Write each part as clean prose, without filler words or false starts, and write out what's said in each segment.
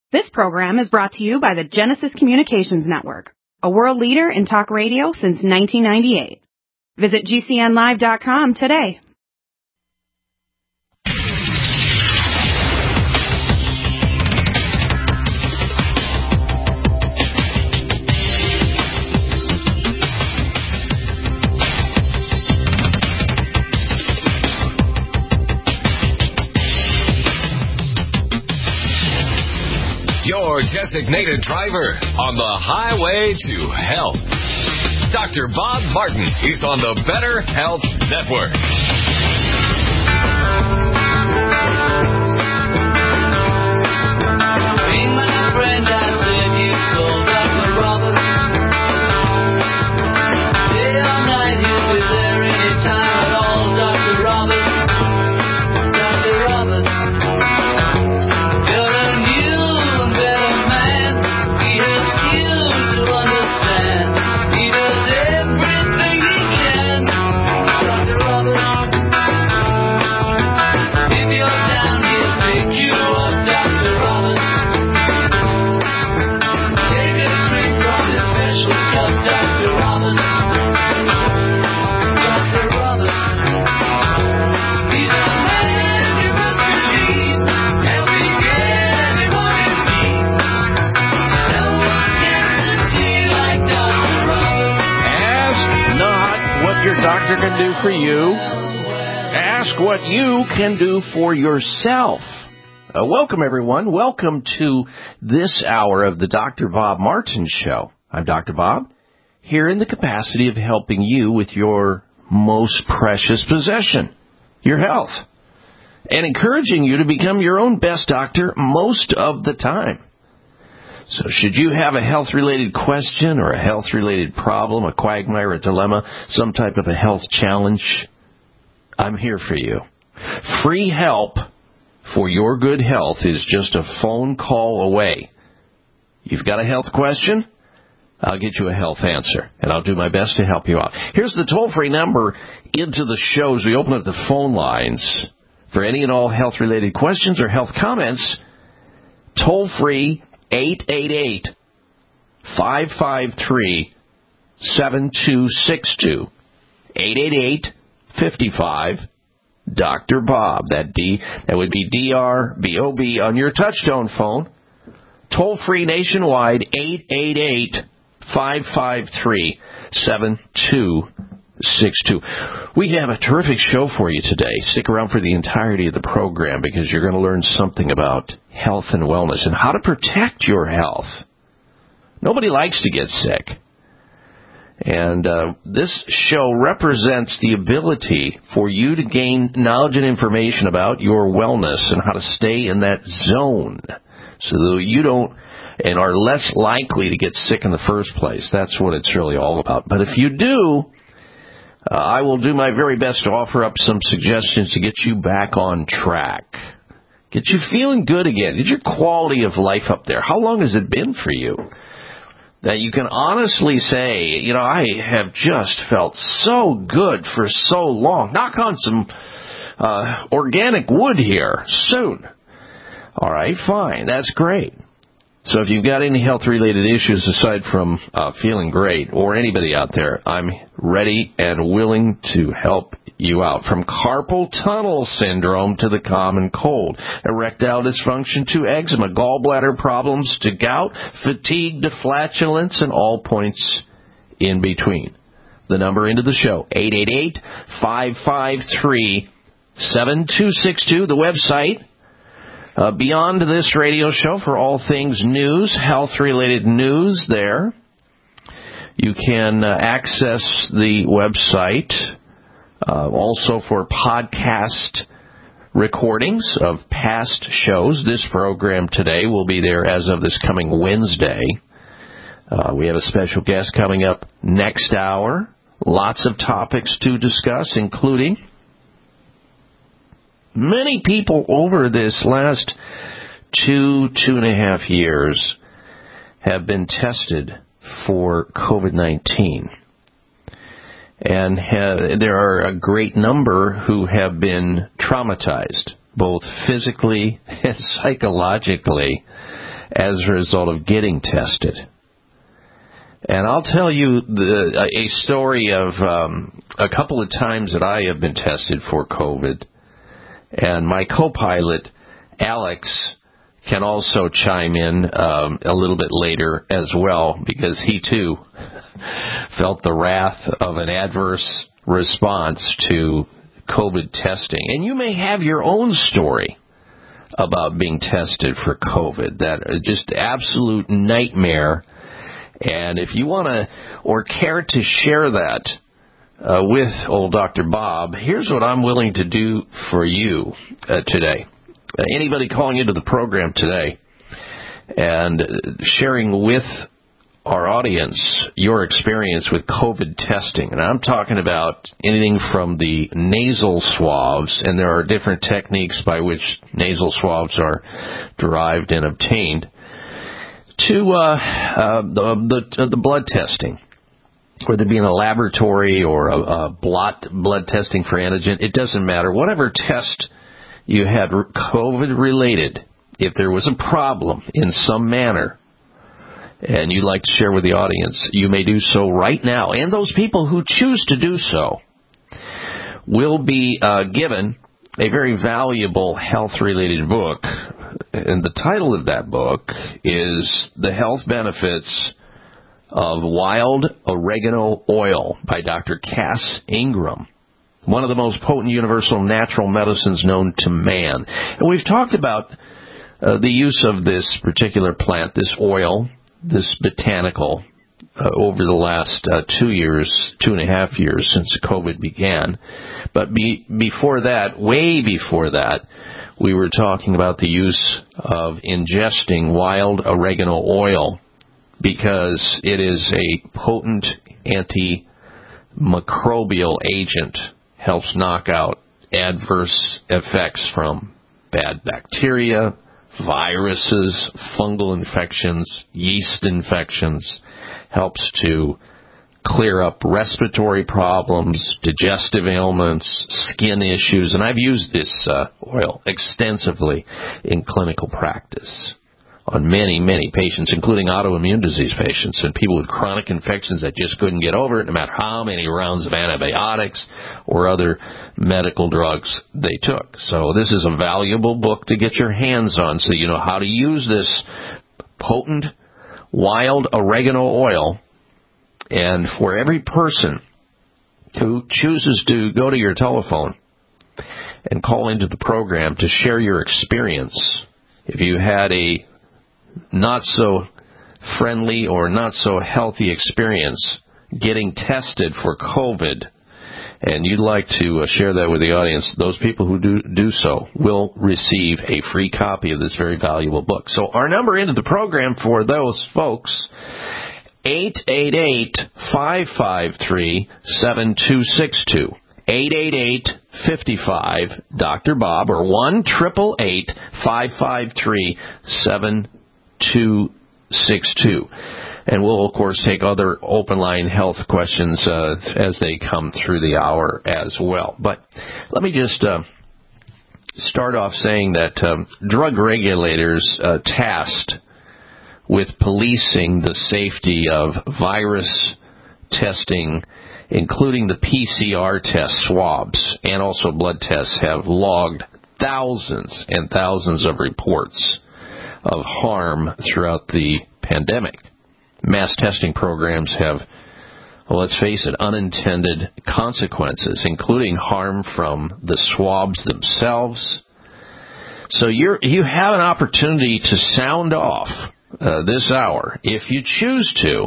This program is brought to you by the Genesis Communications Network, a world leader in talk radio since 1998. Visit GCNlive.com today. Your designated driver on the highway to health. Dr. Bob Martin is on the Better Health Network. Be my friend, I said you called Dr. Roberts. Day or night, he'll be there anytime at all, Dr. Roberts. Dr. Roberts. You're a new and better man. He helps you to understand. He does everything he can. Dr. Roberts. If you're down, he'll pick you up, Dr. Roberts. Take a drink from his special cup, Dr. Roberts. Dr. Roberts. He's a man you must believe. Helping anyone in need. No one guarantee like Dr. Roberts. Ask not what your doctor can do for you. Ask what you can do for yourself. Welcome, everyone. Welcome to this hour of the Dr. Bob Martin Show. I'm Dr. Bob, here in the capacity of helping you with your most precious possession, your health, and encouraging you to become your own best doctor most of the time. So should you have a health-related question or a health-related problem, a quagmire, a dilemma, some type of a health challenge, I'm here for you. Free help for your good health is just a phone call away. You've got a health question? I'll get you a health answer, and I'll do my best to help you out. Here's the toll-free number into the show as we open up the phone lines for any and all health-related questions or health comments. Toll-free 888-553-7262. 888-55 Bob. That would be DRBOB on your touchtone phone. Toll free nationwide 888-553-7262. We have a terrific show for you today. Stick around for the entirety of the program because you're going to learn something about health and wellness and how to protect your health. Nobody likes to get sick. And this show represents the ability for you to gain knowledge and information about your wellness and how to stay in that zone so that you don't and are less likely to get sick in the first place. That's what it's really all about. But if you do, I will do my very best to offer up some suggestions to get you back on track. Get you feeling good again. Get your quality of life up there. How long has it been for you that you can honestly say, I have just felt so good for so long. Knock on some organic wood here soon. All right, fine. That's great. So if you've got any health-related issues aside from feeling great, or anybody out there, I'm ready and willing to help you out. From carpal tunnel syndrome to the common cold, erectile dysfunction to eczema, gallbladder problems to gout, fatigue to flatulence, and all points in between. The number into the show, 888-553-7262. The website, Beyond This Radio Show for all things news, health-related news there. You can access the website also for podcast recordings of past shows. This program today will be there as of this coming Wednesday. We have a special guest coming up next hour. Lots of topics to discuss, including many people over this last 2.5 years have been tested for COVID-19. And there are a great number who have been traumatized, both physically and psychologically, as a result of getting tested. And I'll tell you a story of a couple of times that I have been tested for COVID. And my co-pilot, Alex, can also chime in a little bit later as well, because he too felt the wrath of an adverse response to COVID testing. And you may have your own story about being tested for COVID, that just absolute nightmare. And if you want to or care to share that with old Dr. Bob, here's what I'm willing to do for you today. Anybody calling into the program today and sharing with our audience your experience with COVID testing. And I'm talking about anything from the nasal swabs, and there are different techniques by which nasal swabs are derived and obtained, to the blood testing, whether it be in a laboratory or a blood testing for antigen. It doesn't matter. Whatever test you had COVID-related, if there was a problem in some manner, and you'd like to share with the audience, you may do so right now. And those people who choose to do so will be given a very valuable health-related book. And the title of that book is The Health Benefits of Wild Oregano Oil by Dr. Cass Ingram, one of the most potent universal natural medicines known to man. And we've talked about the use of this particular plant, this oil, this botanical, over the last 2.5 years since COVID began. But before that, way before that, we were talking about the use of ingesting wild oregano oil, because it is a potent antimicrobial agent, helps knock out adverse effects from bad bacteria, viruses, fungal infections, yeast infections, helps to clear up respiratory problems, digestive ailments, skin issues. And I've used this oil extensively in clinical practice on many, many patients, including autoimmune disease patients and people with chronic infections that just couldn't get over it, no matter how many rounds of antibiotics or other medical drugs they took. So this is a valuable book to get your hands on, so you know how to use this potent wild oregano oil. And for every person who chooses to go to your telephone and call into the program to share your experience, if you had a not so friendly or not so healthy experience getting tested for COVID, and you'd like to share that with the audience, those people who do so will receive a free copy of this very valuable book. So our number into the program for those folks, 888-553-7262. 888-55 Bob, or 1-888-553-7262. And we'll, of course, take other open line health questions as they come through the hour as well. But let me just start off saying that drug regulators tasked with policing the safety of virus testing, including the PCR test swabs and also blood tests, have logged thousands and thousands of reports of harm throughout the pandemic. Mass testing programs have, well, let's face it, unintended consequences, including harm from the swabs themselves. So you have an opportunity to sound off this hour, if you choose to.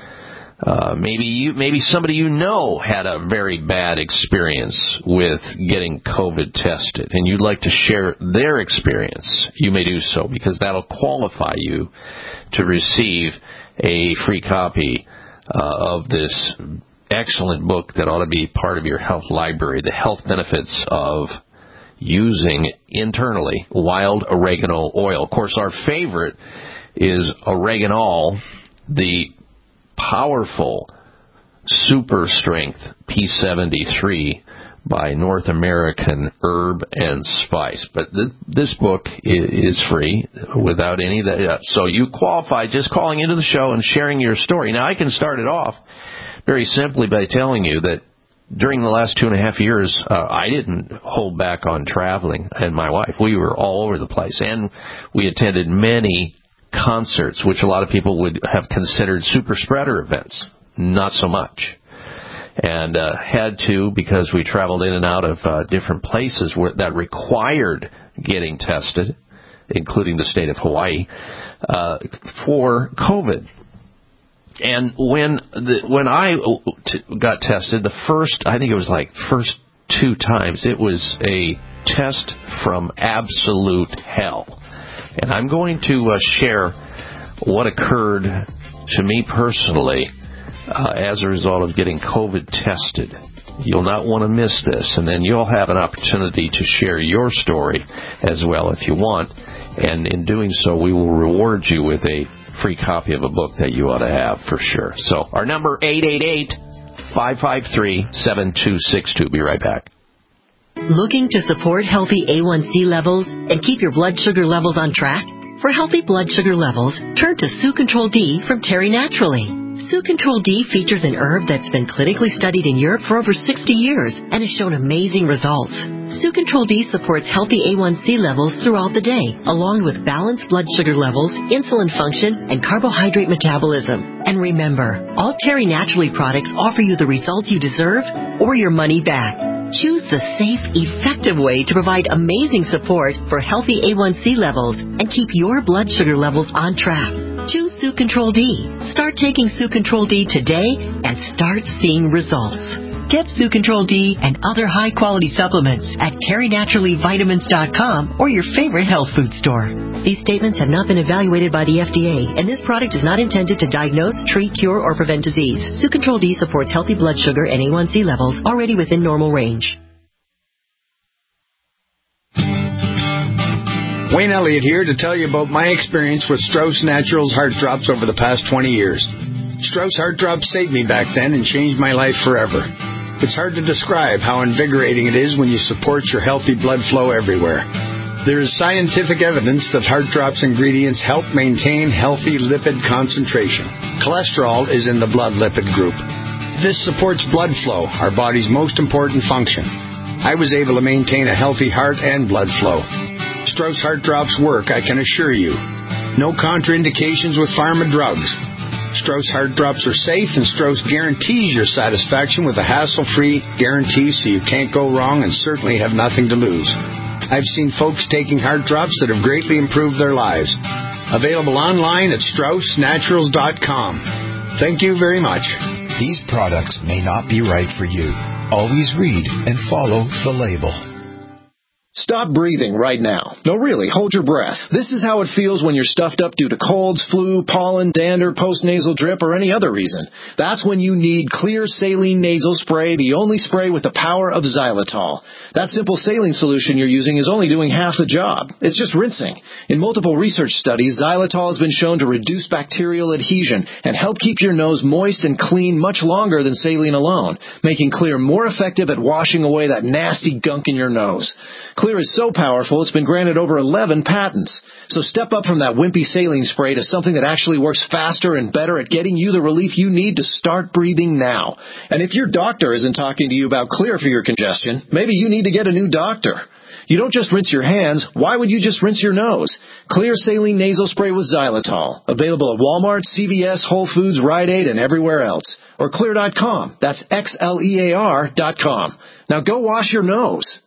Maybe somebody you know had a very bad experience with getting COVID tested, and you'd like to share their experience. You may do so, because that'll qualify you to receive a free copy of this excellent book that ought to be part of your health library, The Health Benefits of Using Internally Wild Oregano Oil. Of course, our favorite is Oreganol, the powerful super strength P73 by North American Herb and Spice. But this book is free without any of that. So you qualify just calling into the show and sharing your story. Now, I can start it off very simply by telling you that during the last 2.5 years, I didn't hold back on traveling, and my wife. We were all over the place, and we attended many concerts, which a lot of people would have considered super spreader events. Not so much. And had to, because we traveled in and out of different places that required getting tested, including the state of Hawaii, for COVID. And when I got tested, I think it was like first 2 times, it was a test from absolute hell. And I'm going to share what occurred to me personally as a result of getting COVID tested. You'll not want to miss this, and then you'll have an opportunity to share your story as well if you want. And in doing so, we will reward you with a free copy of a book that you ought to have for sure. So our number, 888-553-7262. Be right back. Looking to support healthy A1C levels and keep your blood sugar levels on track? For healthy blood sugar levels, turn to Sue Control D from Terry Naturally. Sue Control D features an herb that's been clinically studied in Europe for over 60 years and has shown amazing results. Sue Control D supports healthy A1C levels throughout the day, along with balanced blood sugar levels, insulin function, and carbohydrate metabolism. And remember, all Terry Naturally products offer you the results you deserve or your money back. Choose the safe, effective way to provide amazing support for healthy A1C levels and keep your blood sugar levels on track. Choose Sue Control D. Start taking Sue Control D today and start seeing results. Get Sue Control D and other high-quality supplements at TerryNaturallyVitamins.com or your favorite health food store. These statements have not been evaluated by the FDA, and this product is not intended to diagnose, treat, cure, or prevent disease. Sue Control D supports healthy blood sugar and A1C levels already within normal range. Wayne Elliott here to tell you about my experience with Strauss Naturals Heart Drops over the past 20 years. Strauss Heart Drops saved me back then and changed my life forever. It's hard to describe how invigorating it is when you support your healthy blood flow everywhere. There is scientific evidence that Heart Drops ingredients help maintain healthy lipid concentration. Cholesterol is in the blood lipid group. This supports blood flow, our body's most important function. I was able to maintain a healthy heart and blood flow. Strauss Heart Drops work, I can assure you. No contraindications with pharma drugs. Strauss Heart Drops are safe, and Strauss guarantees your satisfaction with a hassle-free guarantee, so you can't go wrong and certainly have nothing to lose. I've seen folks taking Heart Drops that have greatly improved their lives. Available online at StraussNaturals.com. Thank you very much. These products may not be right for you. Always read and follow the label. Stop breathing right now. No, really, hold your breath. This is how it feels when you're stuffed up due to colds, flu, pollen, dander, postnasal drip, or any other reason. That's when you need Clear Saline Nasal Spray, the only spray with the power of xylitol. That simple saline solution you're using is only doing half the job. It's just rinsing. In multiple research studies, xylitol has been shown to reduce bacterial adhesion and help keep your nose moist and clean much longer than saline alone, making Clear more effective at washing away that nasty gunk in your nose. Clear is so powerful, it's been granted over 11 patents. So step up from that wimpy saline spray to something that actually works faster and better at getting you the relief you need to start breathing now. And if your doctor isn't talking to you about Clear for your congestion, maybe you need to get a new doctor. You don't just rinse your hands. Why would you just rinse your nose? Clear Saline Nasal Spray with xylitol. Available at Walmart, CVS, Whole Foods, Rite Aid, and everywhere else. Or Clear.com. That's XLEAR.com. Now go wash your nose.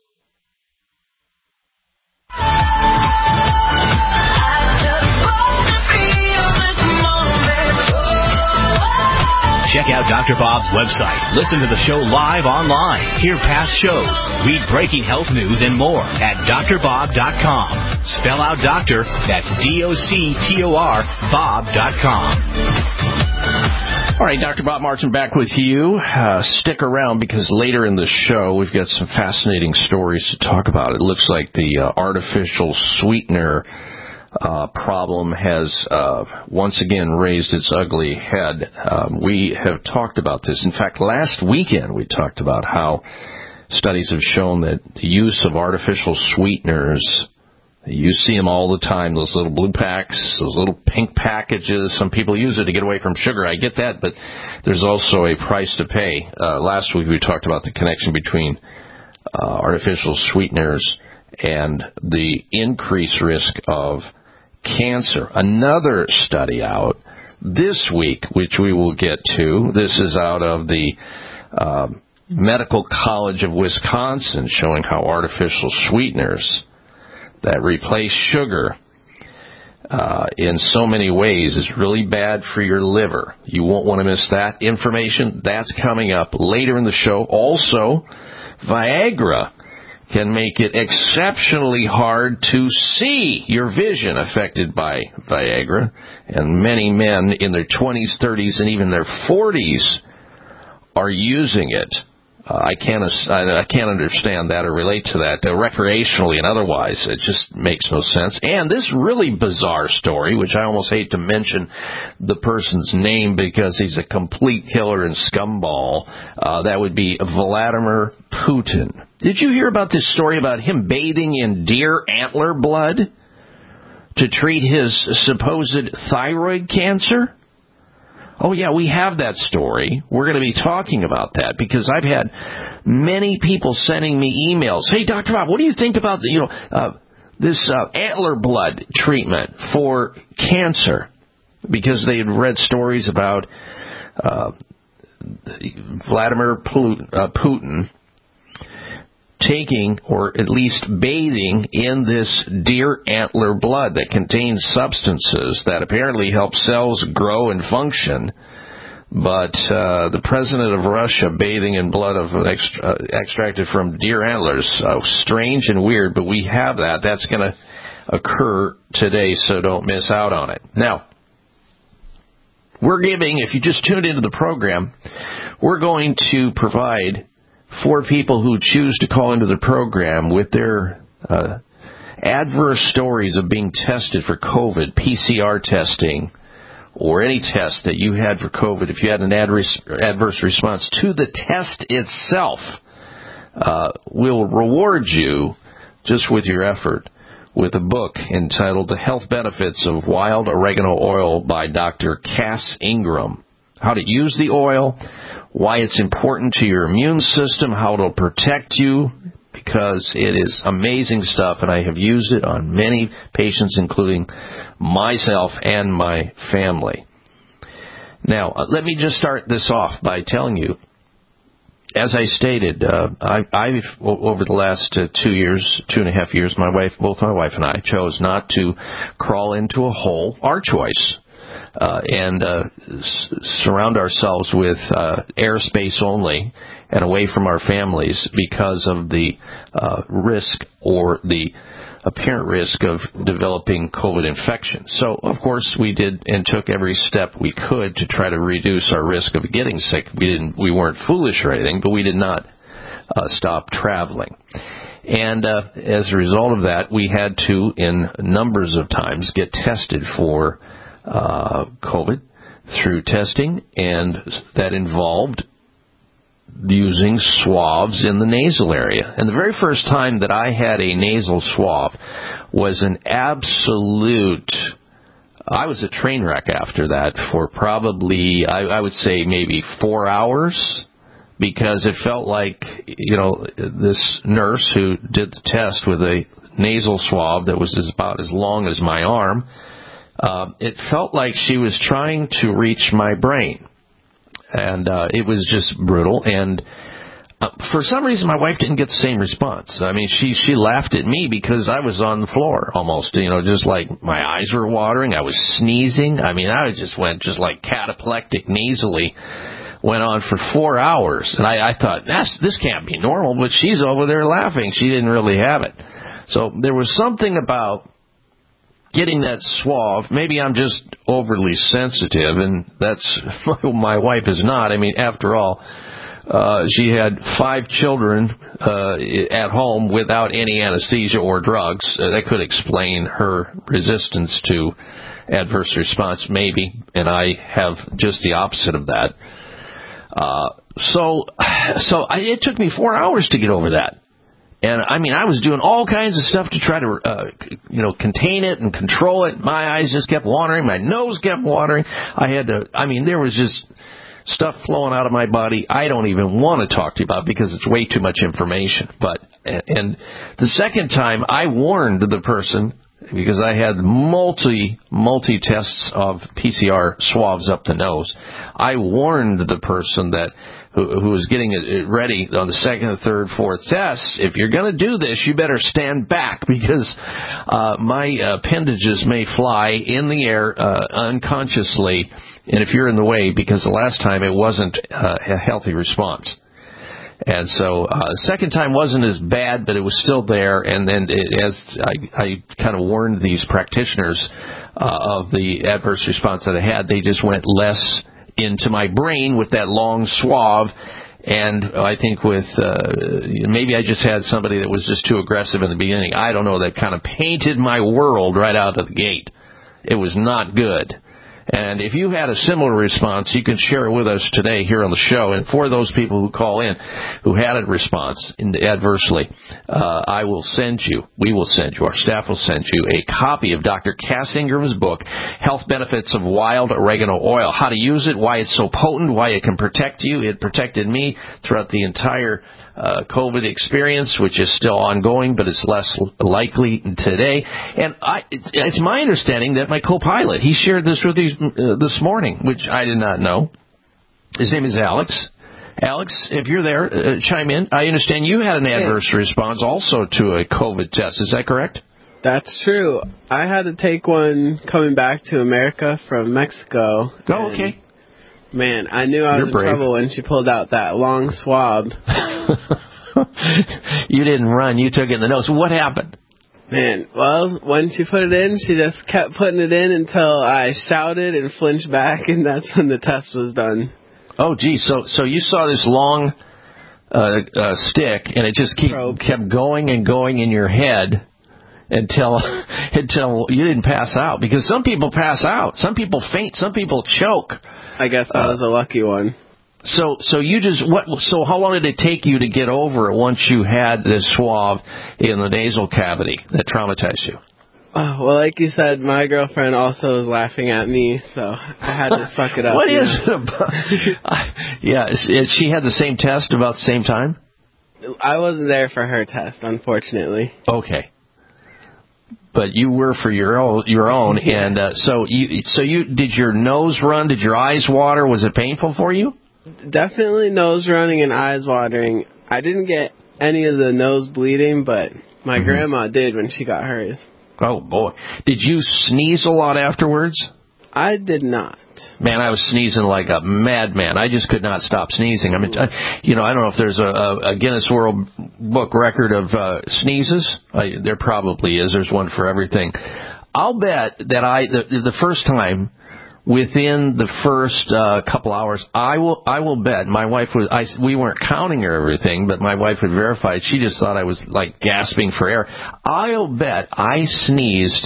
Check out Dr. Bob's website. Listen to the show live online. Hear past shows. Read breaking health news and more at drbob.com. Spell out doctor. That's DOCTOR Bob.com. All right, Dr. Bob Martin back with you. Stick around because later in the show we've got some fascinating stories to talk about. It looks like the artificial sweetener problem has once again raised its ugly head. We have talked about this. In fact, last weekend we talked about how studies have shown that the use of artificial sweeteners, you see them all the time, those little blue packs, those little pink packages. Some people use it to get away from sugar. I get that, but there's also a price to pay. Last week we talked about the connection between artificial sweeteners and the increased risk of cancer. Another study out this week, which we will get to, this is out of the Medical College of Wisconsin, showing how artificial sweeteners that replace sugar in so many ways is really bad for your liver. You won't want to miss that information. That's coming up later in the show. Also, Viagra can make it exceptionally hard to see. Your vision affected by Viagra, and many men in their 20s, 30s, and even their 40s are using it. I can't understand that or relate to that recreationally and otherwise. It just makes no sense. And this really bizarre story, which I almost hate to mention the person's name because he's a complete killer and scumball, that would be Vladimir Putin. Did you hear about this story about him bathing in deer antler blood to treat his supposed thyroid cancer? Oh, yeah, we have that story. We're going to be talking about that because I've had many people sending me emails. Hey, Dr. Bob, what do you think about this antler blood treatment for cancer? Because they had read stories about Vladimir Putin taking or at least bathing in this deer antler blood that contains substances that apparently help cells grow and function. But the president of Russia bathing in blood of extracted from deer antlers, strange and weird, but we have that. That's going to occur today, so don't miss out on it. Now, we're giving, if you just tuned into the program, we're going to provide for people who choose to call into the program with their adverse stories of being tested for COVID, PCR testing, or any test that you had for COVID, if you had an adverse response to the test itself, we'll reward you just with your effort with a book entitled The Health Benefits of Wild Oregano Oil by Dr. Cass Ingram. How to use the oil, why it's important to your immune system, how it'll protect you, because it is amazing stuff, and I have used it on many patients, including myself and my family. Now, let me just start this off by telling you, as I stated, I've over the last 2.5 years, both my wife and I chose not to crawl into a hole, our choice, and surround ourselves with airspace only and away from our families because of the risk or the apparent risk of developing COVID infection. So, of course, we did and took every step we could to try to reduce our risk of getting sick. We weren't foolish or anything, but we did not stop traveling. And as a result of that, we had to, in numbers of times, get tested for COVID through testing, and that involved using swabs in the nasal area. And the very first time that I had a nasal swab was an absolute... I was a train wreck after that for probably, I would say, maybe 4 hours, because it felt like, this nurse who did the test with a nasal swab that was about as long as my arm, it felt like she was trying to reach my brain. And it was just brutal. And for some reason, my wife didn't get the same response. I mean, she laughed at me because I was on the floor almost, just like my eyes were watering. I was sneezing. I mean, I just went just like cataplectic nasally. Went on for 4 hours. And I thought, this can't be normal. But she's over there laughing. She didn't really have it. So there was something about getting that swab. Maybe I'm just overly sensitive, and that's my wife is not. I mean, after all, she had 5 children at home without any anesthesia or drugs. That could explain her resistance to adverse response, maybe, and I have just the opposite of that. It took me 4 hours to get over that. And, I mean, I was doing all kinds of stuff to try to, contain it and control it. My eyes just kept watering. My nose kept watering. There was just stuff flowing out of my body I don't even want to talk to you about because it's way too much information. And the second time, I warned the person, because I had multi tests of PCR swabs up the nose. I warned the person who was getting it ready on the second, third, fourth test, if you're going to do this, you better stand back because my appendages may fly in the air unconsciously, and if you're in the way, because the last time it wasn't a healthy response. And so second time wasn't as bad, but it was still there. And then as I kind of warned these practitioners of the adverse response that I had, they just went less into my brain with that long swab. And I think with maybe I just had somebody that was just too aggressive in the beginning. I don't know. That kind of painted my world right out of the gate. It was not good. And if you had a similar response, you can share it with us today here on the show. And for those people who call in who had a response adversely, we will send you, our staff will send you a copy of Dr. Cass Ingram's book, Health Benefits of Wild Oregano Oil, how to use it, why it's so potent, why it can protect you. It protected me throughout the entire COVID experience, which is still ongoing, but it's less likely today. And it's my understanding that my co-pilot, he shared this with you this morning, which I did not know. His name is Alex. Alex, if you're there, chime in. I understand you had an adverse response also to a COVID test. Is that correct? That's true. I had to take one coming back to America from Mexico. Oh, okay. Man, I knew I was in trouble when she pulled out that long swab. You didn't run. You took it in the nose. What happened? Man, well, when she put it in, she just kept putting it in until I shouted and flinched back, and that's when the test was done. Oh, geez. So you saw this long stick, and it just kept going and going in your head until you didn't pass out. Because some people pass out. Some people faint. Some people choke. I guess I was a lucky one. So you just So how long did it take you to get over it once you had this swab in the nasal cavity that traumatized you? Well, like you said, my girlfriend also was laughing at me, so I had to suck it up. What is it about? Yeah, she had the same test about the same time? I wasn't there for her test, unfortunately. Okay. But you were for your own, and so you did your nose run? Did your eyes water? Was it painful for you? Definitely nose running and eyes watering. I didn't get any of the nose bleeding, but my grandma did when she got hers. Oh boy! Did you sneeze a lot afterwards? I did not. Man, I was sneezing like a madman. I just could not stop sneezing. I mean, I don't know if there's a Guinness World Book record of sneezes. There probably is. There's one for everything. I'll bet that the first time, within the first couple hours, I will bet my wife we weren't counting or everything, but my wife would verify it. She just thought I was like gasping for air. I'll bet I sneezed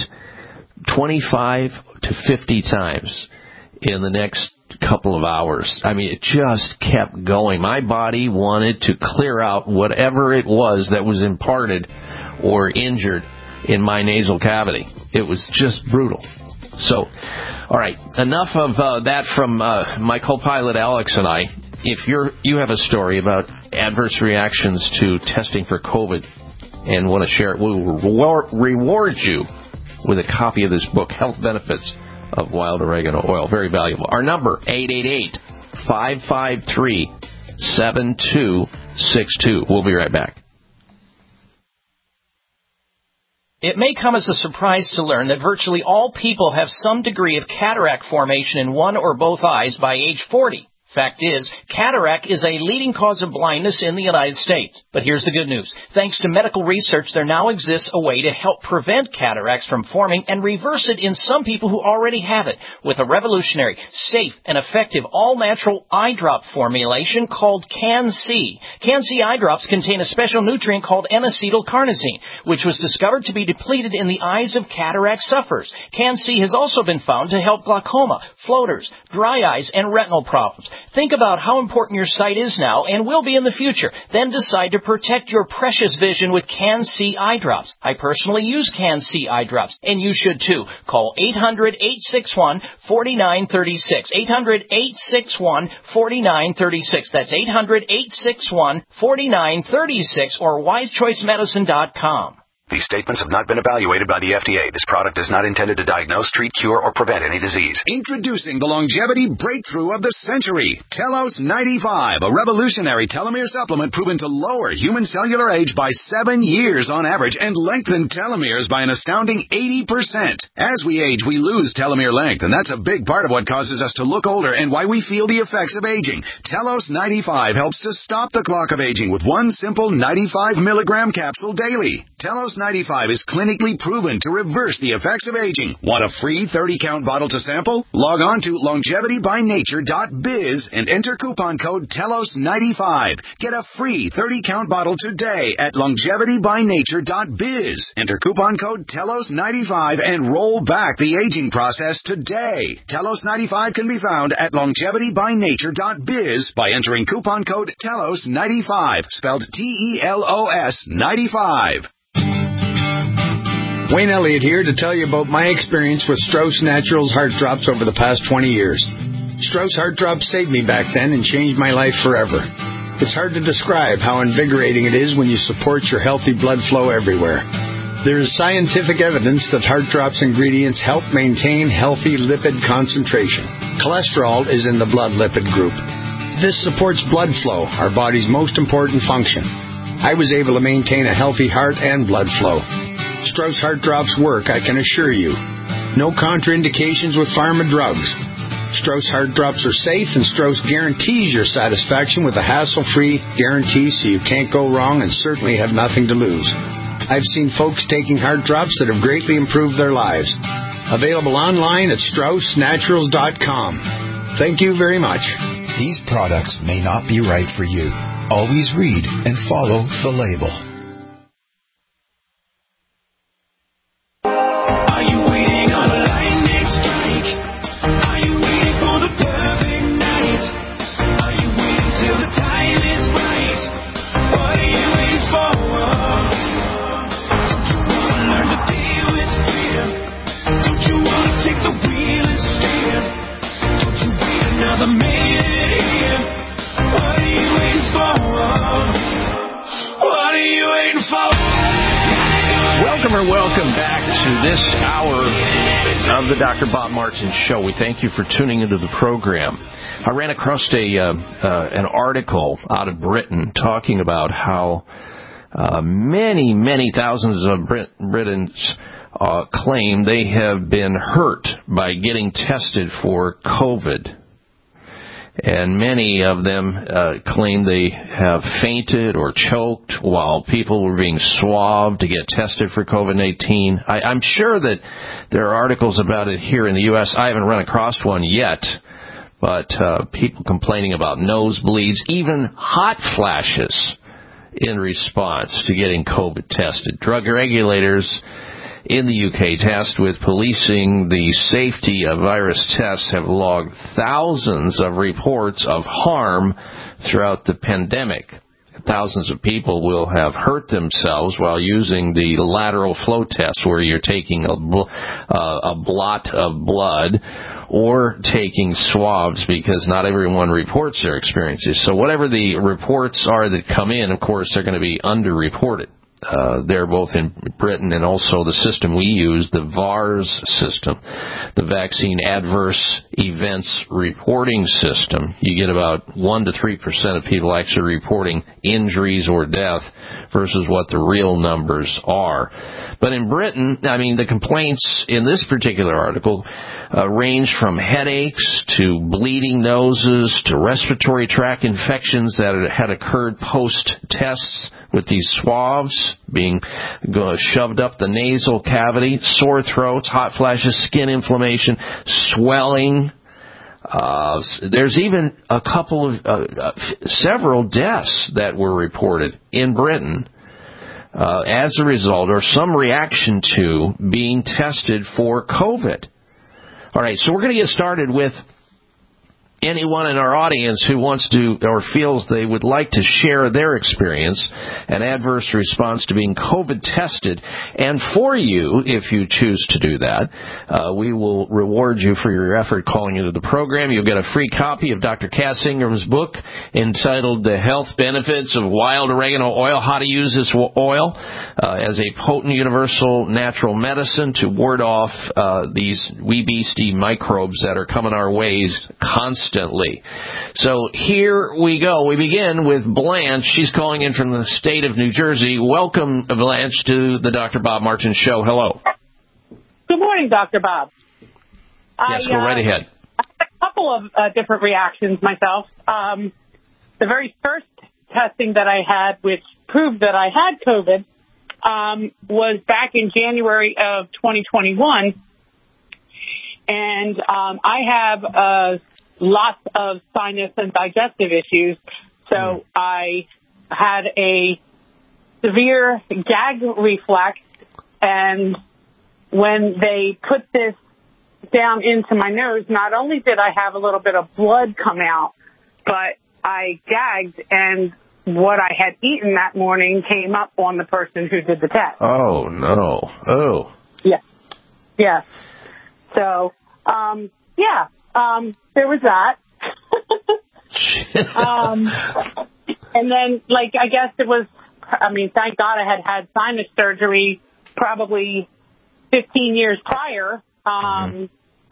25 to 50 times in the next couple of hours. I mean, it just kept going. My body wanted to clear out whatever it was that was imparted or injured in my nasal cavity. It was just brutal. So, all right, enough of that from my co-pilot Alex and I. If you have a story about adverse reactions to testing for COVID and want to share it, we will reward you with a copy of this book, Health Benefits of Wild Oregano Oil. Very valuable. Our number, 888-553-7262. We'll be right back. It may come as a surprise to learn that virtually all people have some degree of cataract formation in one or both eyes by age 40. Fact is, cataract is a leading cause of blindness in the United States. But here's the good news. Thanks to medical research, there now exists a way to help prevent cataracts from forming and reverse it in some people who already have it with a revolutionary, safe, and effective all-natural eye drop formulation called Can-C. Can-C eye drops contain a special nutrient called N-acetylcarnosine, which was discovered to be depleted in the eyes of cataract sufferers. Can-C has also been found to help glaucoma, floaters, dry eyes, and retinal problems. Think about how important your sight is now and will be in the future. Then decide to protect your precious vision with Can-C eye drops. I personally use Can-C eye drops, and you should too. Call 800-861-4936. 800-861-4936. That's 800-861-4936 or wisechoicemedicine.com. These statements have not been evaluated by the FDA. This product is not intended to diagnose, treat, cure, or prevent any disease. Introducing the longevity breakthrough of the century, Telos 95, a revolutionary telomere supplement proven to lower human cellular age by 7 years on average and lengthen telomeres by an astounding 80%. As we age, we lose telomere length, and that's a big part of what causes us to look older and why we feel the effects of aging. Telos 95 helps to stop the clock of aging with one simple 95 milligram capsule daily. Telos 95 is clinically proven to reverse the effects of aging. Want a free 30-count bottle to sample? Log on to longevitybynature.biz and enter coupon code TELOS95. Get a free 30-count bottle today at longevitybynature.biz. Enter coupon code TELOS95 and roll back the aging process today. Telos 95 can be found at longevitybynature.biz by entering coupon code TELOS95, spelled TELOS 95. Wayne Elliott here to tell you about my experience with Strauss Naturals Heart Drops over the past 20 years. Strauss Heart Drops saved me back then and changed my life forever. It's hard to describe how invigorating it is when you support your healthy blood flow everywhere. There is scientific evidence that Heart Drops ingredients help maintain healthy lipid concentration. Cholesterol is in the blood lipid group. This supports blood flow, our body's most important function. I was able to maintain a healthy heart and blood flow. Strauss Heart Drops work, I can assure you. No contraindications with pharma drugs. Strauss Heart Drops are safe, and Strauss guarantees your satisfaction with a hassle-free guarantee so you can't go wrong and certainly have nothing to lose. I've seen folks taking Heart Drops that have greatly improved their lives. Available online at StraussNaturals.com. Thank you very much. These products may not be right for you. Always read and follow the label. Welcome back to this hour of the Dr. Bob Martin Show. We thank you for tuning into the program. I ran across an article out of Britain talking about how many thousands of Britons claim they have been hurt by getting tested for COVID. And many of them claim they have fainted or choked while people were being swabbed to get tested for COVID-19. I'm sure that there are articles about it here in the U.S. I haven't run across one yet, but people complaining about nosebleeds, even hot flashes in response to getting COVID tested. Drug regulators in the UK tasked with policing the safety of virus tests have logged thousands of reports of harm throughout the pandemic. Thousands of people will have hurt themselves while using the lateral flow test, where you're taking a blot of blood or taking swabs, because not everyone reports their experiences. So whatever the reports are that come in, of course, they're going to be underreported. They're both in Britain and also the system we use, the VAERS system, the Vaccine Adverse Events Reporting System. You get about 1 to 3% of people actually reporting injuries or death versus what the real numbers are. But in Britain, the complaints in this particular article range from headaches to bleeding noses to respiratory tract infections that had occurred post-tests with these swabs being shoved up the nasal cavity, sore throats, hot flashes, skin inflammation, swelling. There's even several deaths that were reported in Britain as a result or some reaction to being tested for COVID. All right, so we're going to get started with anyone in our audience who wants to or feels they would like to share their experience, an adverse response to being COVID tested. And for you, if you choose to do that, we will reward you for your effort calling into the program. You'll get a free copy of Dr. Cass Ingram's book entitled The Health Benefits of Wild Oregano Oil, How to Use This Oil as a Potent Universal Natural Medicine to ward off these wee beastie microbes that are coming our ways constantly. So here we go. We begin with Blanche. She's calling in from the state of New Jersey. Welcome, Blanche, to the Dr. Bob Martin Show. Hello. Good morning, Dr. Bob. Yes, go right ahead. I had a couple of different reactions myself. The very first testing that I had, which proved that I had COVID, was back in January of 2021. And I have lots of sinus and digestive issues, so I had a severe gag reflex, and when they put this down into my nose, not only did I have a little bit of blood come out, but I gagged, and what I had eaten that morning came up on the person who did the test. Oh, no. Oh. Yeah. Yeah. So, there was that. And then, I guess it was, thank God I had sinus surgery probably 15 years prior. I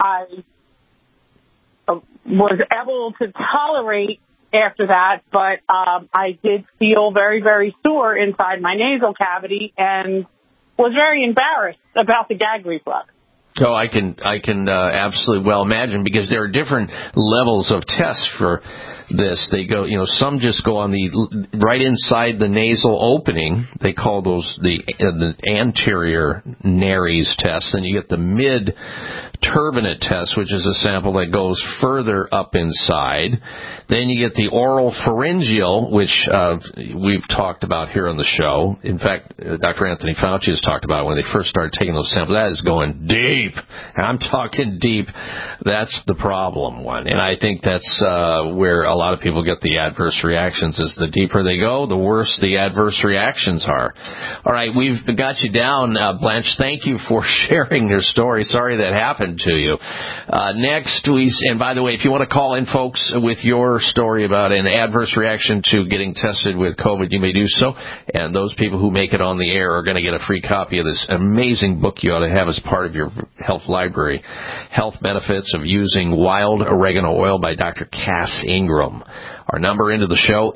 was able to tolerate after that, but I did feel very, very sore inside my nasal cavity and was very embarrassed about the gag reflux. Oh, I can absolutely well imagine, because there are different levels of tests for this. They go, some just go on the right inside the nasal opening. They call those the anterior nares test. And you get the mid turbinate test, which is a sample that goes further up inside. Then you get the oral pharyngeal, which we've talked about here on the show. In fact, Dr. Anthony Fauci has talked about it when they first started taking those samples. That is going deep. I'm talking deep. That's the problem one. And I think that's where a lot of people get the adverse reactions, is the deeper they go, the worse the adverse reactions are. All right, we've got you down, Blanche. Thank you for sharing your story. Sorry that happened to you. Next, and by the way, if you want to call in, folks, with your story about an adverse reaction to getting tested with COVID, you may do so. And those people who make it on the air are going to get a free copy of this amazing book you ought to have as part of your health library, Health Benefits of Using Wild Oregano Oil by Dr. Cass Ingram. Our number into the show,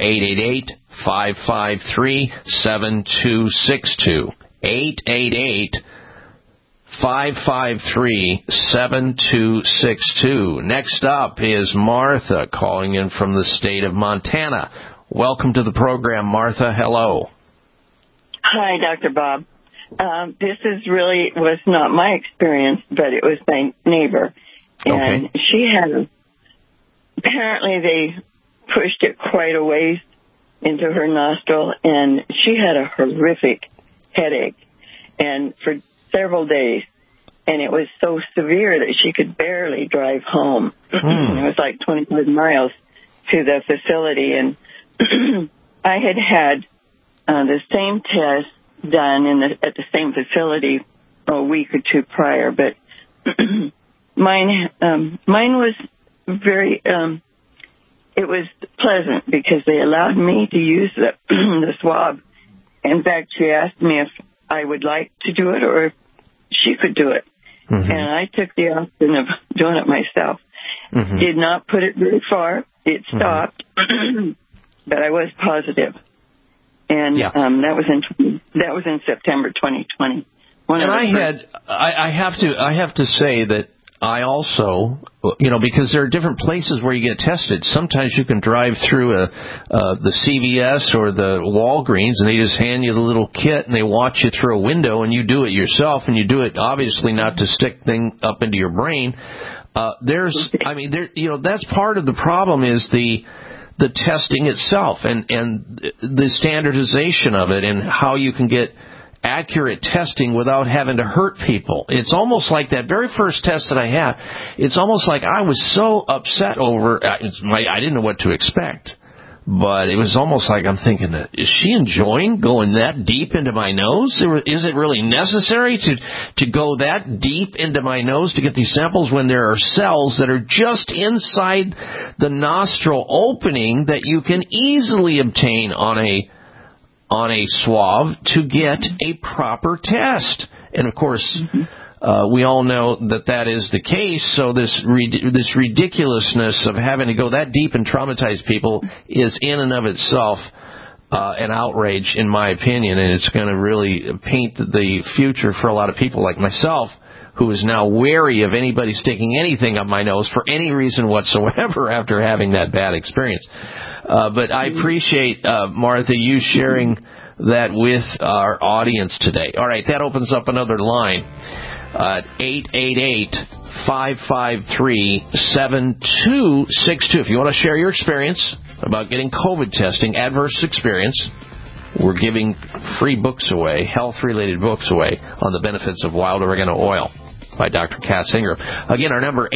888-553-7262. 888-553-7262. Next up is Martha calling in from the state of Montana. Welcome to the program, Martha. Hello. Hi, Dr. Bob. This was not my experience, but it was my neighbor. And okay. She had, apparently they pushed it quite a ways into her nostril, and she had a horrific headache, and for several days, and it was so severe that she could barely drive home. It was like 25 miles to the facility, and I had the same test done at the same facility a week or two prior, but mine was very it was pleasant because they allowed me to use the swab. In fact, she asked me if I would like to do it or if she could do it. Mm-hmm. And I took the option of doing it myself. Mm-hmm. Did not put it very far. It stopped, but I was positive. And that was in September 2020. And I have to say that I also, because there are different places where you get tested. Sometimes you can drive through the CVS or the Walgreens, and they just hand you the little kit, and they watch you through a window, and you do it yourself, and you do it obviously not to stick things up into your brain. That's part of the problem is the testing itself and the standardization of it and how you can get accurate testing without having to hurt people. It's almost like that very first test that I had, it's almost like I was so upset over, I didn't know what to expect. But it was almost like I'm thinking, is she enjoying going that deep into my nose? Is it really necessary to go that deep into my nose to get these samples when there are cells that are just inside the nostril opening that you can easily obtain on a swab to get a proper test? And, of course, we all know that is the case, so this ridiculousness of having to go that deep and traumatize people is in and of itself an outrage, in my opinion, and it's going to really paint the future for a lot of people like myself, who is now wary of anybody sticking anything up my nose for any reason whatsoever after having that bad experience. But I appreciate, Martha, you sharing that with our audience today. All right, that opens up another line. 888-553-7262. If you want to share your experience about getting COVID testing, adverse experience, we're giving free books away, health-related books away, on the benefits of wild oregano oil by Dr. Cass Ingram. Again, our number,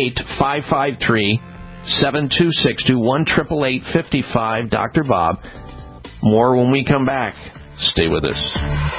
888-553-7262, 1-888-55 Dr. Bob. More when we come back. Stay with us.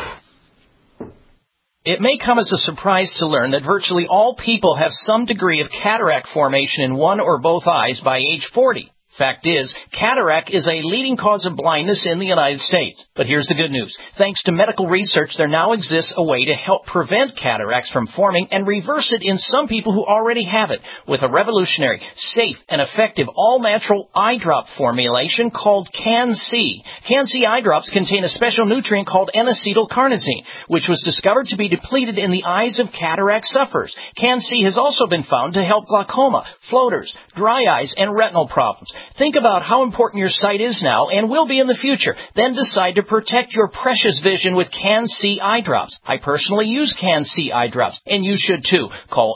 It may come as a surprise to learn that virtually all people have some degree of cataract formation in one or both eyes by age 40. Fact is, cataract is a leading cause of blindness in the United States. But here's the good news. Thanks to medical research, there now exists a way to help prevent cataracts from forming and reverse it in some people who already have it with a revolutionary, safe, and effective all-natural eye drop formulation called Can-C. Can-C eye drops contain a special nutrient called N-acetylcarnosine, which was discovered to be depleted in the eyes of cataract sufferers. Can-C has also been found to help glaucoma, floaters, dry eyes, and retinal problems. Think about how important your sight is now and will be in the future. Then decide to protect your precious vision with Can-C eye drops. I personally use Can-C eye drops, and you should too. Call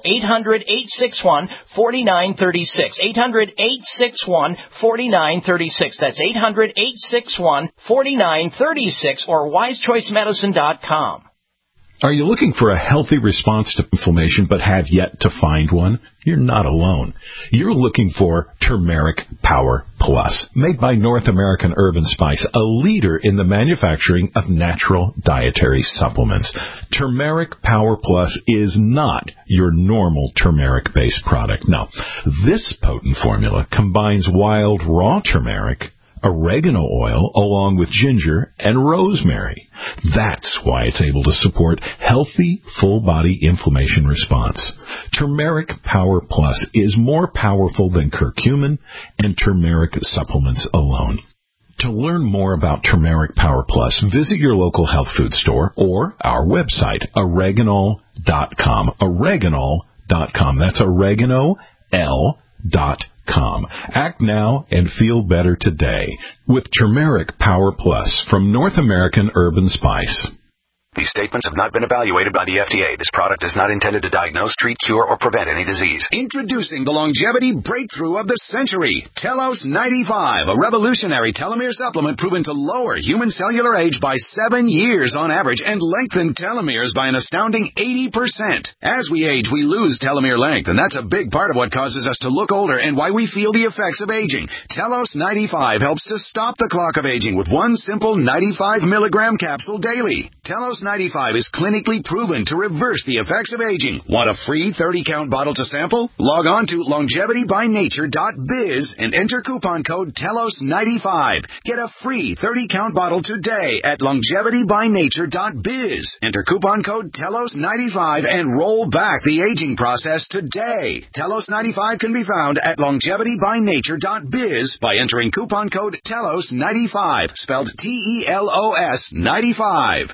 800-861-4936. 800-861-4936. That's 800-861-4936 or wisechoicemedicine.com. Are you looking for a healthy response to inflammation but have yet to find one? You're not alone. You're looking for Turmeric Power Plus, made by North American Herb & Spice, a leader in the manufacturing of natural dietary supplements. Turmeric Power Plus is not your normal turmeric-based product. No, this potent formula combines wild raw turmeric, oregano oil, along with ginger and rosemary. That's why it's able to support healthy, full-body inflammation response. Turmeric Power Plus is more powerful than curcumin and turmeric supplements alone. To learn more about Turmeric Power Plus, visit your local health food store or our website, oreganol.com. Oreganol.com. That's oregano.com. Act now and feel better today with Turmeric Power Plus from North American Herb & Spice. These statements have not been evaluated by the FDA. This product is not intended to diagnose, treat, cure, or prevent any disease. Introducing the longevity breakthrough of the century, Telos 95, a revolutionary telomere supplement proven to lower human cellular age by 7 years on average and lengthen telomeres by an astounding 80%. As we age, we lose telomere length, and that's a big part of what causes us to look older and why we feel the effects of aging. Telos 95 helps to stop the clock of aging with one simple 95-milligram capsule daily. Telos 95 is clinically proven to reverse the effects of aging. Want a free 30-count bottle to sample? Log on to longevitybynature.biz and enter coupon code TELOS95. Get a free 30-count bottle today at longevitybynature.biz. Enter coupon code TELOS95 and roll back the aging process today. TELOS95 can be found at longevitybynature.biz by entering coupon code TELOS95, spelled TELOS 95.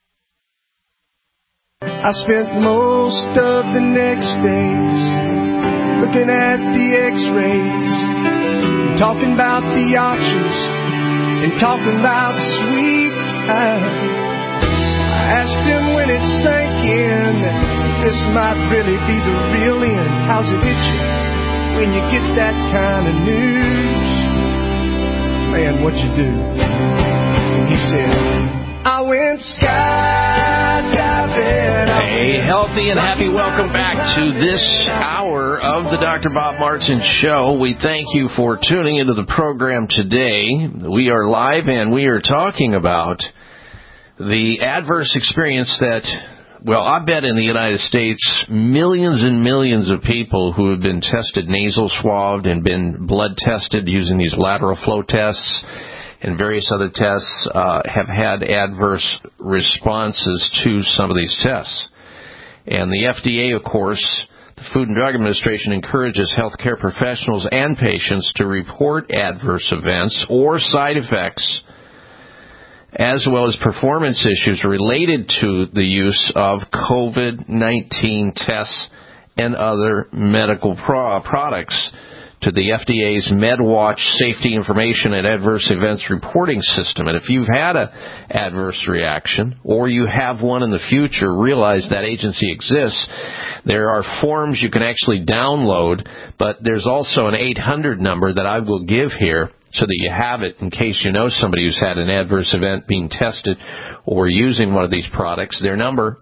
I spent most of the next days looking at the x-rays, talking about the options, and talking about sweet time. I asked him when it sank in that this might really be the real end. How's it hit you when you get that kind of news? Man, what you do? And he said, I went skydiving. Hey, healthy and happy welcome back to this hour of the Dr. Bob Martin Show. We thank you for tuning into the program today. We are live and we are talking about the adverse experience that, well, I bet in the United States, millions and millions of people who have been tested nasal swabbed and been blood tested using these lateral flow tests and various other tests have had adverse responses to some of these tests. And the FDA, of course, the Food and Drug Administration, encourages healthcare professionals and patients to report adverse events or side effects as well as performance issues related to the use of COVID-19 tests and other medical products to the FDA's MedWatch Safety Information and Adverse Events Reporting System. And if you've had an adverse reaction or you have one in the future, realize that agency exists. There are forms you can actually download, but there's also an 800 number that I will give here so that you have it in case you know somebody who's had an adverse event being tested or using one of these products. Their number,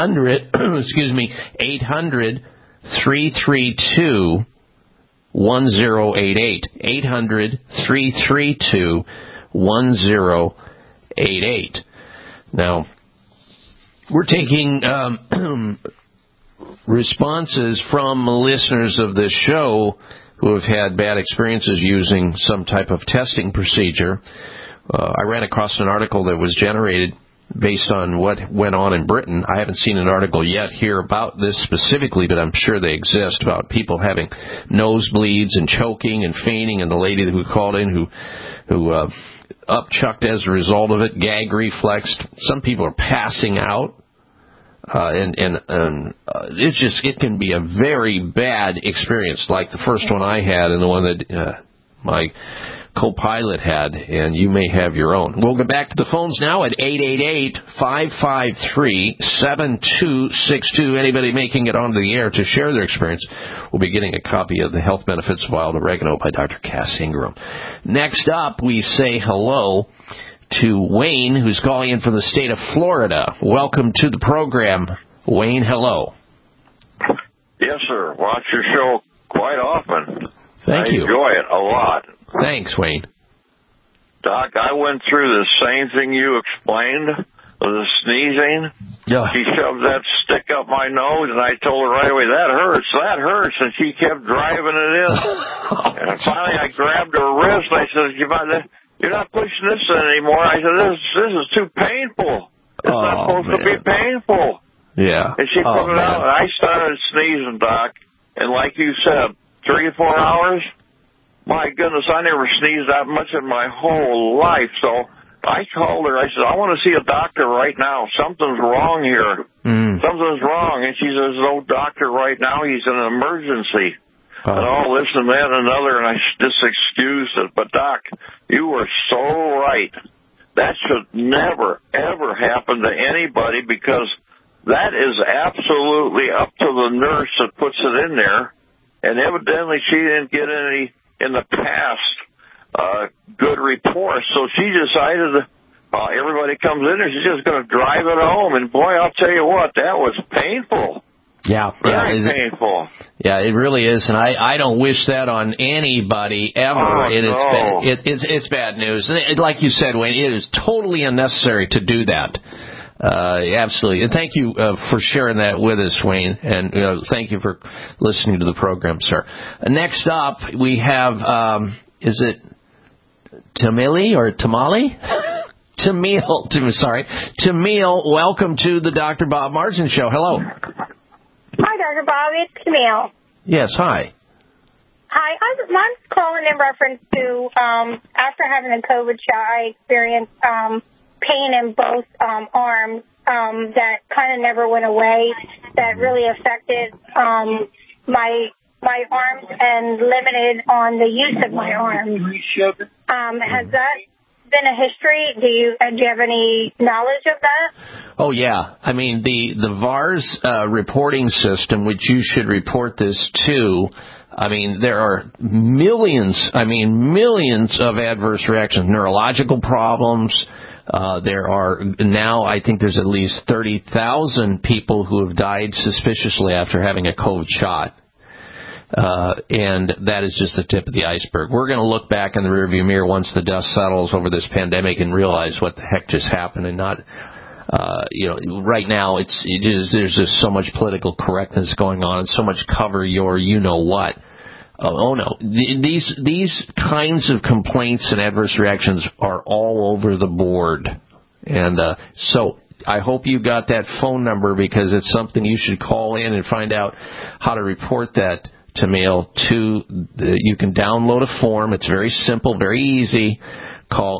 800-332-1088. 800-332-1088. Now, we're taking responses from listeners of this show who have had bad experiences using some type of testing procedure. I ran across an article that was generated based on what went on in Britain. I haven't seen an article yet here about this specifically, but I'm sure they exist, about people having nosebleeds and choking and fainting, and the lady who called in who upchucked as a result of it, gag reflexed. Some people are passing out. It can be a very bad experience, like the first one I had and the one that my co-pilot had, and you may have your own. We'll get back to the phones now at 888-553-7262. Anybody making it onto the air to share their experience will be getting a copy of The Health Benefits of Wild Oregano by Dr. Cass Ingram. Next up, we say hello to Wayne, who's calling in from the state of Florida. Welcome to the program, Wayne. Hello. Yes, sir. Watch your show quite often. Thank you. I enjoy it a lot. Thanks, Wayne. Doc, I went through the same thing you explained, the sneezing. Yeah. She shoved that stick up my nose, and I told her right away, that hurts, and she kept driving it in. And finally I grabbed her wrist, and I said, you're not pushing this in anymore. I said, this is too painful. It's not supposed to be painful. Yeah. And she put it out, and I started sneezing, Doc, and like you said, 3 or 4 hours, my goodness, I never sneezed that much in my whole life. So I called her. I said, I want to see a doctor right now. Something's wrong here. Something's wrong. And she says, no doctor right now. He's in an emergency. And all this and that and another, and I just excused it. But, Doc, you were so right. That should never, ever happen to anybody, because that is absolutely up to the nurse that puts it in there. And evidently she didn't get any in the past good reports. So she decided everybody comes in there, she's just going to drive it home. And, boy, I'll tell you what, that was painful. Yeah. Very painful. Yeah, it really is, and I don't wish that on anybody ever. Oh, no. It's bad news. Like you said, Wayne, it is totally unnecessary to do that. Absolutely. And thank you for sharing that with us, Wayne, and thank you for listening to the program, sir. Next up, we have, is it Tamili or Tamale? Tamil, welcome to the Dr. Bob Martin Show. Hello. Hi, Dr. Bob. It's Camille. Yes, hi. Hi. I'm calling in reference to after having a COVID shot, I experienced pain in both arms that kind of never went away, that really affected my arms and limited on the use of my arms. Has that been a history? Do you have any knowledge of that? Oh, yeah. I mean, the VARS reporting system, which you should report this to, I mean, there are millions of adverse reactions, neurological problems, There are now, I think there's at least 30,000 people who have died suspiciously after having a COVID shot. And that is just the tip of the iceberg. We're going to look back in the rearview mirror once the dust settles over this pandemic and realize what the heck just happened, and not, right now there's just so much political correctness going on and so much cover your you-know-what. Oh no, these kinds of complaints and adverse reactions are all over the board. And so I hope you got that phone number, because it's something you should call in and find out how to report that to mail to. You can download a form. It's very simple, very easy. Call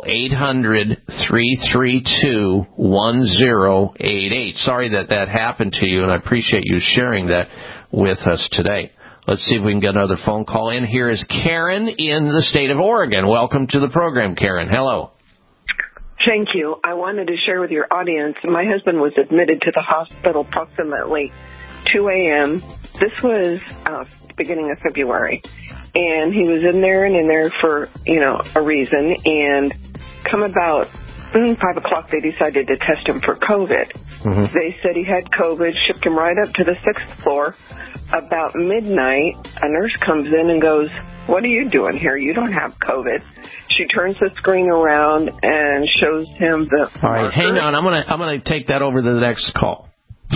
800-332-1088. Sorry that happened to you, and I appreciate you sharing that with us today. Let's see if we can get another phone call in. Here is Karen in the state of Oregon. Welcome to the program, Karen. Hello. Thank you. I wanted to share with your audience, my husband was admitted to the hospital approximately 2 a.m. This was beginning of February. And he was in there for, a reason. And come about 5 o'clock, they decided to test him for COVID. Mm-hmm. They said he had COVID, shipped him right up to the 6th floor. About midnight, a nurse comes in and goes, "What are you doing here? You don't have COVID." She turns the screen around and shows him the All right, hang on. I'm gonna take that over to the next call.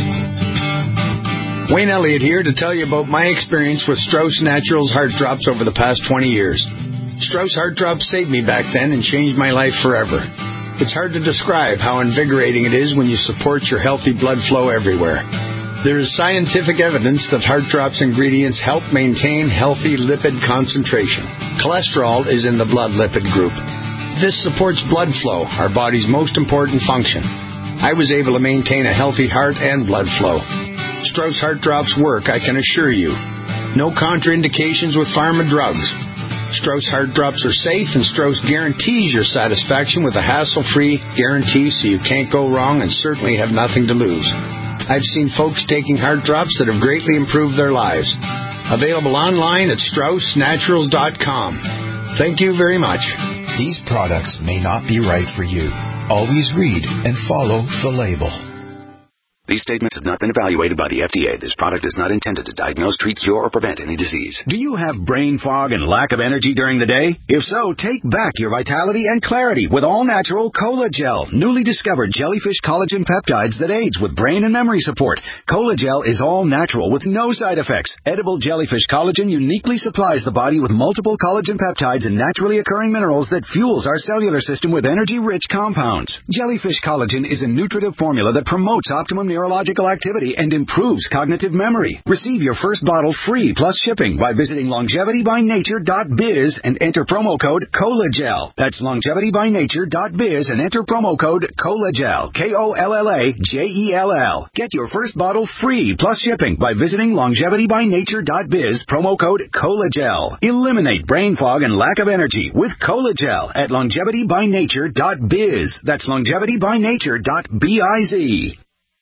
Wayne Elliott here to tell you about my experience with Strauss Naturals Heart Drops over the past 20 years. Strauss Heart Drops saved me back then and changed my life forever. It's hard to describe how invigorating it is when you support your healthy blood flow everywhere. There is scientific evidence that Heart Drops ingredients help maintain healthy lipid concentration. Cholesterol is in the blood lipid group. This supports blood flow, our body's most important function. I was able to maintain a healthy heart and blood flow. Strauss Heart Drops work, I can assure you. No contraindications with pharma drugs. Strauss Heart Drops are safe, and Strauss guarantees your satisfaction with a hassle-free guarantee, so you can't go wrong and certainly have nothing to lose. I've seen folks taking Heart Drops that have greatly improved their lives. Available online at StraussNaturals.com. Thank you very much. These products may not be right for you. Always read and follow the label. These statements have not been evaluated by the FDA. This product is not intended to diagnose, treat, cure, or prevent any disease. Do you have brain fog and lack of energy during the day? If so, take back your vitality and clarity with all-natural Cola-Gel, newly discovered jellyfish collagen peptides that aids with brain and memory support. Cola-Gel is all-natural with no side effects. Edible jellyfish collagen uniquely supplies the body with multiple collagen peptides and naturally occurring minerals that fuels our cellular system with energy-rich compounds. Jellyfish collagen is a nutritive formula that promotes optimum neurological activity and improves cognitive memory. Receive your first bottle free plus shipping by visiting longevitybynature.biz and enter promo code COLAGEL. That's longevitybynature.biz and enter promo code COLAGEL. KOLLAGEL. Get your first bottle free plus shipping by visiting longevitybynature.biz, promo code COLAGEL. Eliminate brain fog and lack of energy with Cola-Gel at longevitybynature.biz. That's longevitybynature.biz.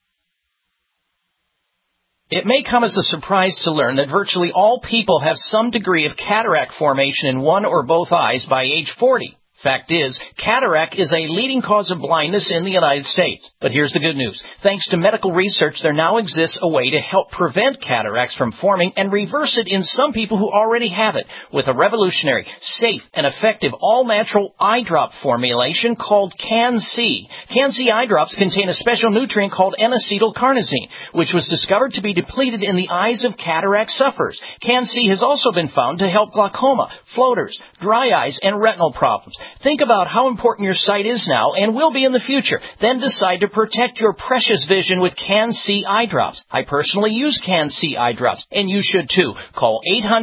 It may come as a surprise to learn that virtually all people have some degree of cataract formation in one or both eyes by age 40. Fact is, cataract is a leading cause of blindness in the United States. But here's the good news. Thanks to medical research, there now exists a way to help prevent cataracts from forming and reverse it in some people who already have it with a revolutionary, safe, and effective all-natural eye drop formulation called Can-C. Can-C eye drops contain a special nutrient called N-acetylcarnosine, which was discovered to be depleted in the eyes of cataract sufferers. Can-C has also been found to help glaucoma, floaters, dry eyes, and retinal problems. Think about how important your sight is now and will be in the future. Then decide to protect your precious vision with Can-C eye drops. I personally use Can-C eye drops, and you should too. Call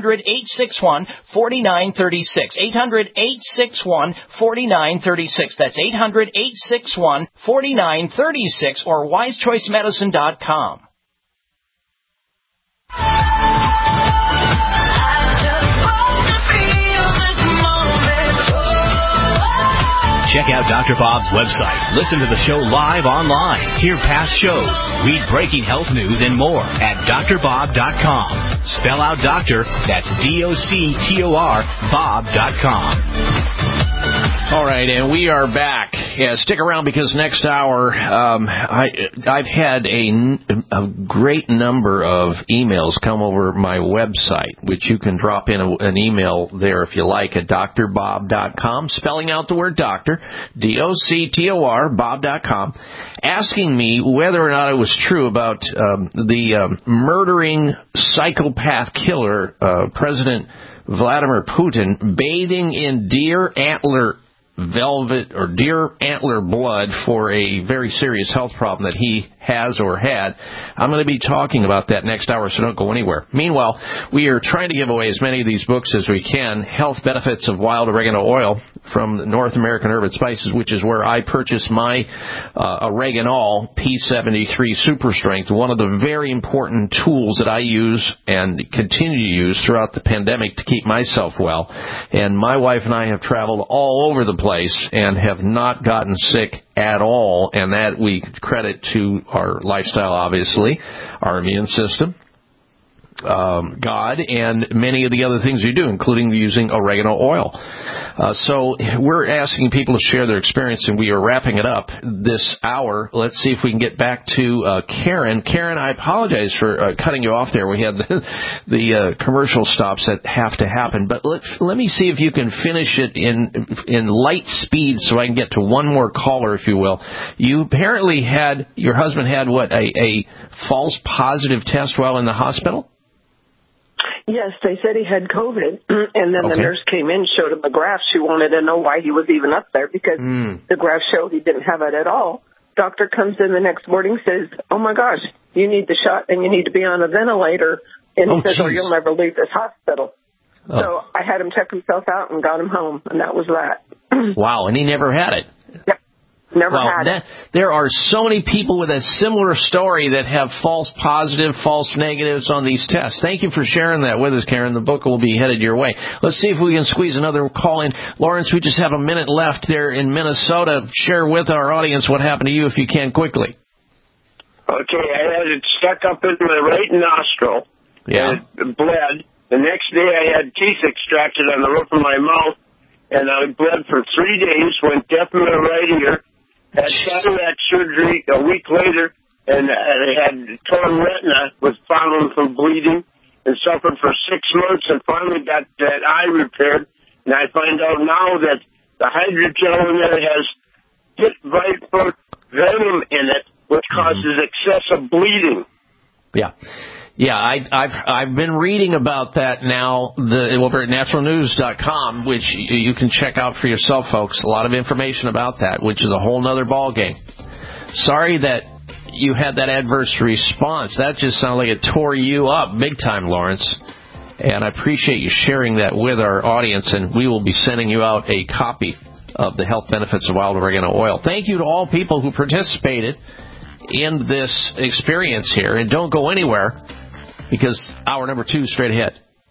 800-861-4936. 800-861-4936. That's 800-861-4936 or wisechoicemedicine.com. Check out Dr. Bob's website. Listen to the show live online. Hear past shows. Read breaking health news and more at drbob.com. Spell out doctor, that's DOCTOR, Bob.com. All right, and we are back. Yeah, stick around because next hour I've had a great number of emails come over my website, which you can drop in an email there if you like at drbob.com, spelling out the word doctor, D-O-C-T-O-R, bob.com, asking me whether or not it was true about the murdering psychopath killer, President Vladimir Putin, bathing in deer antler velvet or deer antler blood for a very serious health problem that he has or had. I'm going to be talking about that next hour, so don't go anywhere. Meanwhile, we are trying to give away as many of these books as we can. Health Benefits of Wild Oregano Oil from North American Herb and Spices, which is where I purchased my Oreganol P73 Super Strength, one of the very important tools that I use and continue to use throughout the pandemic to keep myself well. And my wife and I have traveled all over the place and have not gotten sick at all, and that we credit to our lifestyle, obviously, our immune system, God, and many of the other things we do, including using oregano oil. So we're asking people to share their experience, and we are wrapping it up this hour. Let's see if we can get back to Karen. Karen, I apologize for cutting you off there. We had the commercial stops that have to happen, but let me see if you can finish it in light speed so I can get to one more caller, if you will. You apparently your husband had what, a false positive test while in the hospital? Yes, they said he had COVID, and then the nurse came in, showed him a graph. She wanted to know why he was even up there because the graph showed he didn't have it at all. Doctor comes in the next morning, says, oh, my gosh, you need the shot and you need to be on a ventilator. And he says, or you'll never leave this hospital. Oh. So I had him check himself out and got him home, and that was that. Wow, and he never had it. Yep. Never had it. There are so many people with a similar story that have false positive, false negatives on these tests. Thank you for sharing that with us, Karen. The book will be headed your way. Let's see if we can squeeze another call in. Lawrence, we just have a minute left there in Minnesota. Share with our audience what happened to you if you can quickly. Okay, I had it stuck up in my right nostril. Yeah. And it bled. The next day I had teeth extracted on the roof of my mouth, and I bled for 3 days, went deaf in my right ear. Had cataract surgery a week later, and I had torn retina, was found from bleeding, and suffered for 6 months, and finally got that eye repaired. And I find out now that the hydrogel in there has pit viper venom in it, which causes excessive bleeding. Yeah. Yeah, I've been reading about that now over at naturalnews.com, which you can check out for yourself, folks. A lot of information about that, which is a whole nother ballgame. Sorry that you had that adverse response. That just sounded like it tore you up big time, Lawrence. And I appreciate you sharing that with our audience, and we will be sending you out a copy of the Health Benefits of Wild Oregano Oil. Thank you to all people who participated in this experience here, and don't go anywhere, because hour number 2 is straight ahead.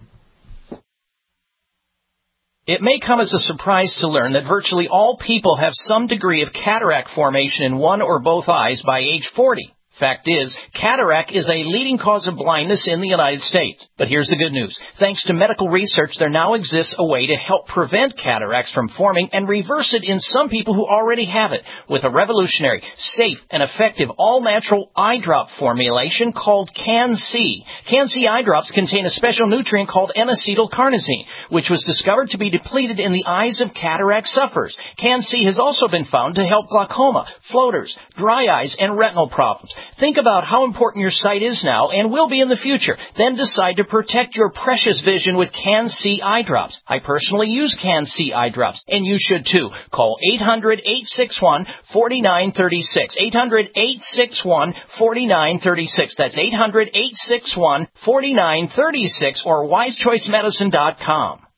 It may come as a surprise to learn that virtually all people have some degree of cataract formation in one or both eyes by age 40. Fact is, cataract is a leading cause of blindness in the United States. But here's the good news. Thanks to medical research, there now exists a way to help prevent cataracts from forming and reverse it in some people who already have it with a revolutionary, safe, and effective all-natural eye drop formulation called Can-C. Can-C eye drops contain a special nutrient called N-acetylcarnosine, which was discovered to be depleted in the eyes of cataract sufferers. Can-C has also been found to help glaucoma, floaters, dry eyes, and retinal problems. Think about how important your sight is now and will be in the future. Then decide to protect your precious vision with Can-C eye drops. I personally use Can-C eye drops, and you should too. Call 800-861-4936. 800-861-4936. That's 800-861-4936 or wisechoicemedicine.com.